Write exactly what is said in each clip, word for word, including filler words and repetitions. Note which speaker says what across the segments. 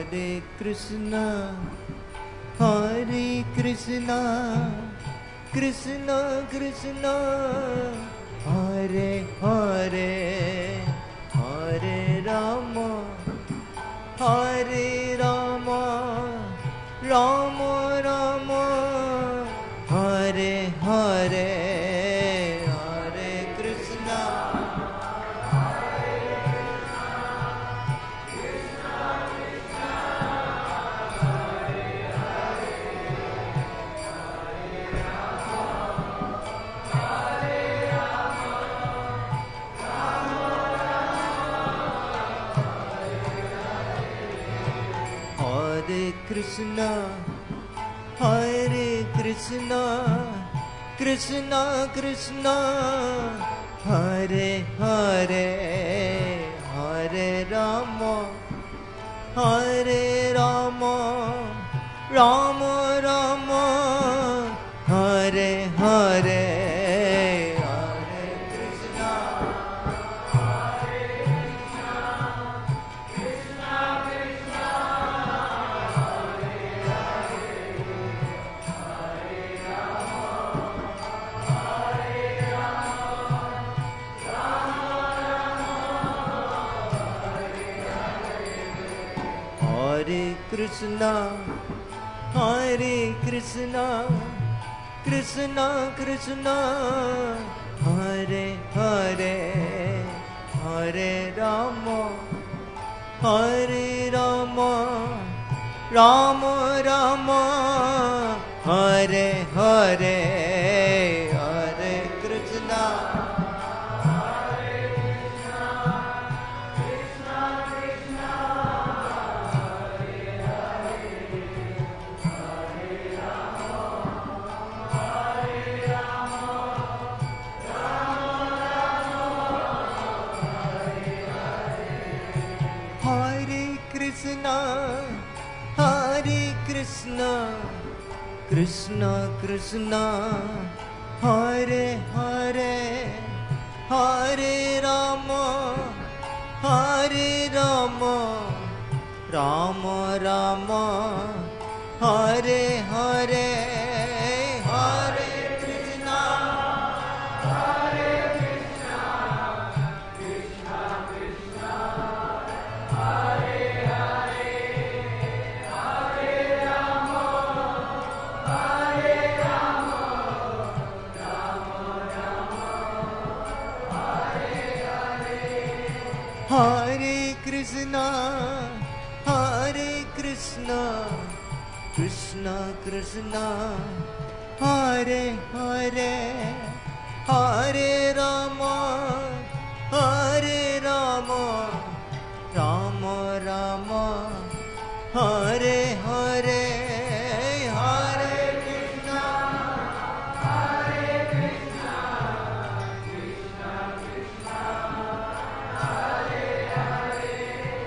Speaker 1: Hare Krishna, Hare Krishna, Krishna Krishna, Hare Hare, Hare Rama, Hare Rama, Rama Rama, Hare Hare, Hare Krishna, Hare Krishna, Hare Krishna, Krishna Krishna, Hare Hare, Hare Rama, Hare Rama, Rama Rama, Hare Hare, Hare Krishna, Hare Krishna, Hare Krishna, Krishna Krishna, Hare Hare, Hare Rama, Hare Rama, Rama Rama, Hare Hare, Hare Krishna, Hare Krishna, Hare Krishna, Krishna Krishna, Hare Hare, Hare Rama, Hare Rama, Rama Rama, Hare Hare, Hare Krishna, Hare Krishna, Krishna Krishna, Hare Hare, Hare Rama, Hare Rama, Rama Rama, Hare Hare, Hare Krishna, Hare Krishna, Krishna Krishna, Hare Hare, Hare Rama, Hare Rama, Rama Rama, Hare Hare, Hare Krishna, Hare Krishna, Krishna Krishna, Hare Hare,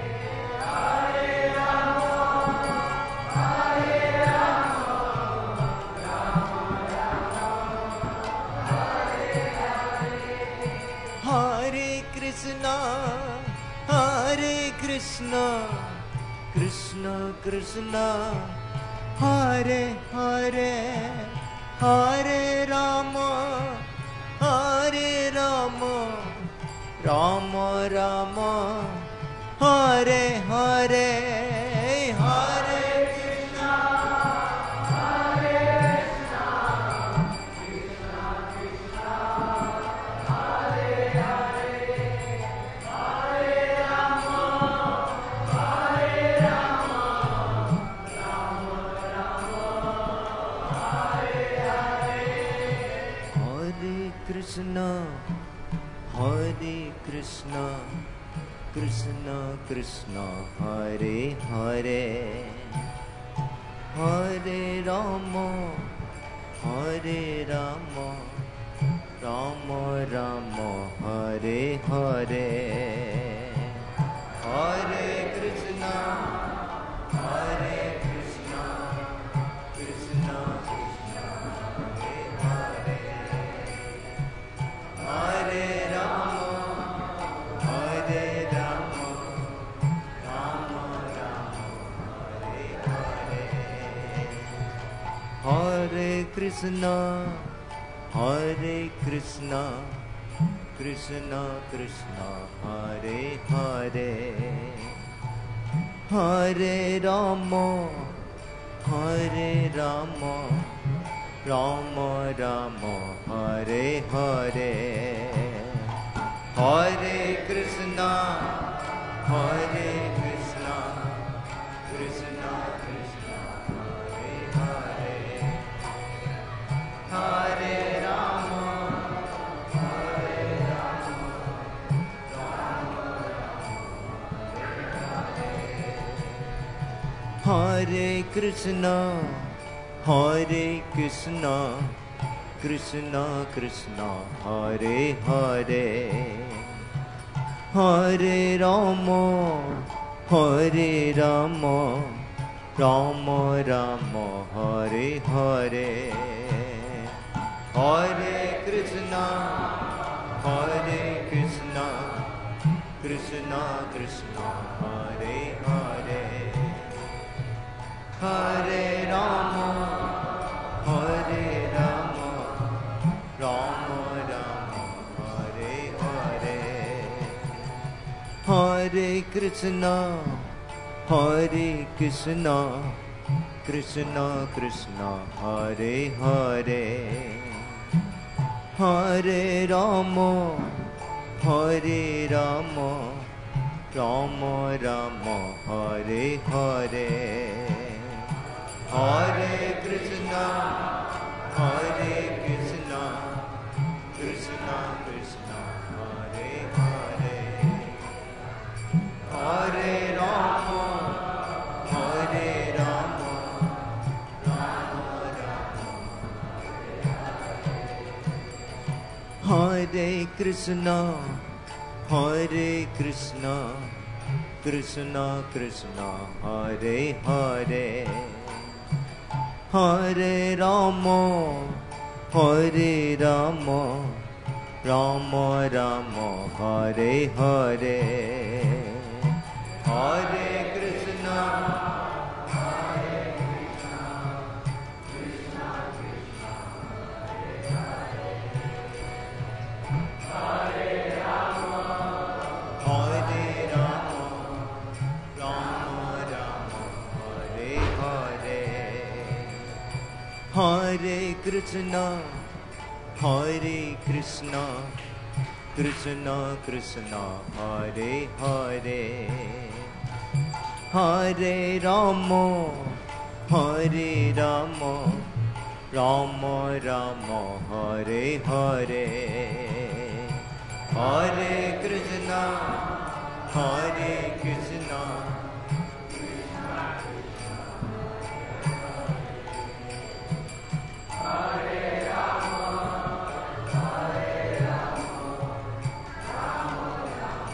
Speaker 1: Hare Rama, Hare Rama, Rama Rama, Hare Hare, Hare Krishna, Hare Krishna, Krishna Krishna, Hare Hare, Hare Rama, Hare Rama, Rama Rama, Hare Hare, Hare Krishna, Hare Krishna, Krishna Krishna, Hare Hare, Hare Rama, Hare Rama, Rama Rama, Hare Hare, Hare Krishna, Hare Krishna, Krishna Krishna, Hare Hare, Hare Rama, Hare Rama, Rama Rama, Hare Hare, Hare Krishna, Hare Krishna, Krishna Krishna, Hare Hare, Hare Rama, Hare Rama, Rama Rama, Krishna Hare Krishna Krishna Krishna Hare Hare Hare Ram Hare Ram Ram Ram Hare Hare Hare Krishna Hare Krishna Krishna Krishna Hare Hare Hare Ram Hare Ram Ram Ram Hare Krishna Hare Krishna Krishna Krishna Hare Hare Hare Ram Hare Ram Ram Ram Hare Hare Hare Krishna Hare Krishna Krishna Krishna Hare Hare Hare Ram Hare Ram Ram Ram Hare Hare Hare Krishna Hare Krishna Krishna Krishna Hare Hare Hare Ram Hare Ram Ram Ram Hare Hare Hare Krishna Hare Krishna Krishna Krishna Hare Hare Hare Ram Hare Ram Ram Ram Hare Krishna Hare Krishna Krishna Krishna Hare Hare Hare Ram Hare Ram Ram Ram Hare Hare Hare Krishna Hare Krishna Krishna Krishna Hare Hare Hare Ram Hare Ram Ram Ram Hare Hare Hare Krishna Hare Krishna Krishna Krishna Hare Hare Hare Ram Hare Ram Ram Ram Hare Hare Hare Krishna Hare Krishna Hare Ram Hare Ram Ram Ram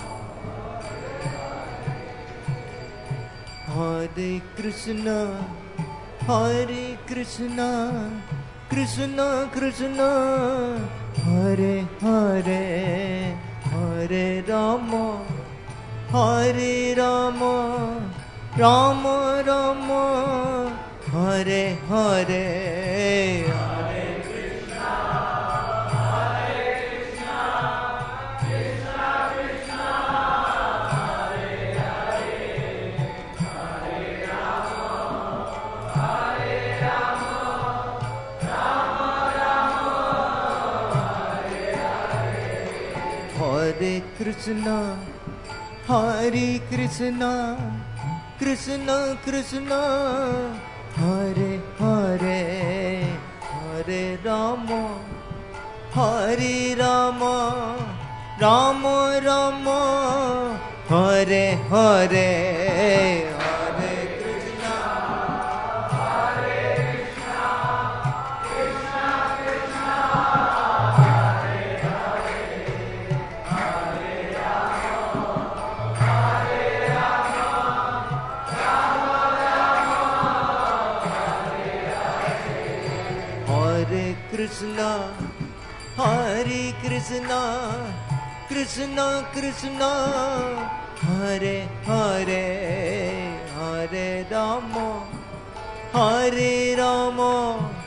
Speaker 1: Hare Krishna Hare Krishna Krishna Krishna Hare Hare Hare Ram Hare Ram Ram Ram Hare Hare Hare Krishna Hare Krishna Krishna Krishna Hare Hare Hare Ram Hare Ram Ram Ram Hare Hare Hare Krishna Hare Krishna Krishna Krishna Hare Hare Hare Ram Hare Ram Ram Ram Hare Hare Hare Krishna Hare Krishna Krishna Krishna Hare Hare Hare Ram Hare Ram Ram Ram Hare Hare Hare Krishna Hare Krishna Krishna Krishna Hare Hare Hare Ram Hare Ram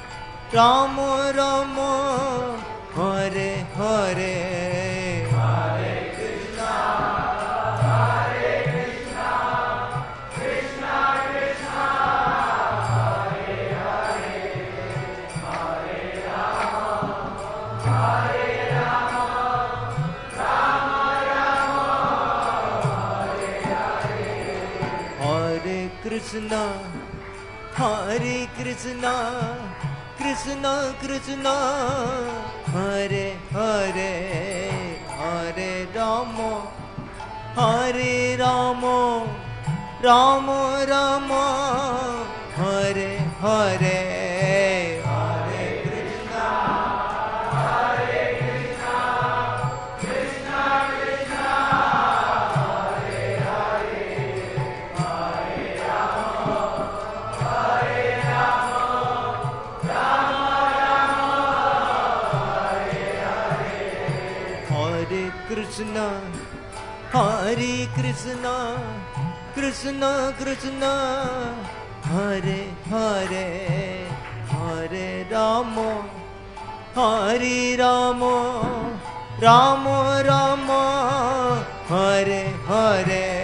Speaker 1: Ram Ram Hare Hare Hare Krishna Hare Krishna Krishna Krishna Hare Hare Hare Ram Hare Ram Ram Ram Hare Hare Hare Krishna Hare Krishna Krishna Krishna Hare Hare Hare Ram Hare Ram Ram Ram Hare Hare Hare Krishna Hare Krishna Krishna Krishna Hare Hare Hare Ram Hare Ram Ram Ram Hare Hare Hare Krishna Hare Krishna Krishna Krishna Hare Hare Hare Ram Hare Ram Ram Ram Hare Hare